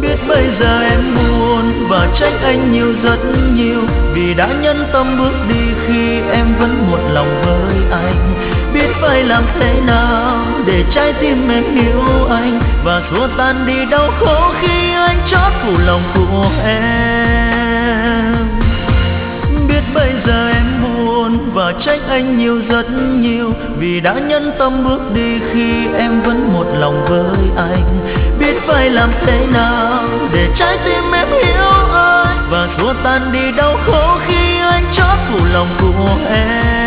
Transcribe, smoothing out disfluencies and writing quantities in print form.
Biết bây giờ em buồn và trách anh nhiều rất nhiều, vì đã nhẫn tâm bước đi khi em vẫn một lòng với anh. Biết phải làm thế nào để trái tim em hiểu anh, và xua tan đi đau khổ khi anh chót phụ lòng của em. Biết bây giờ em buồn và trách anh nhiều rất nhiều, vì đã nhẫn tâm bước đi khi em vẫn một lòng với anh. Biết phải làm thế nào để trái tim em hiểu anh, và xua tan đi đau khổ khi anh chót phụ lòng của em.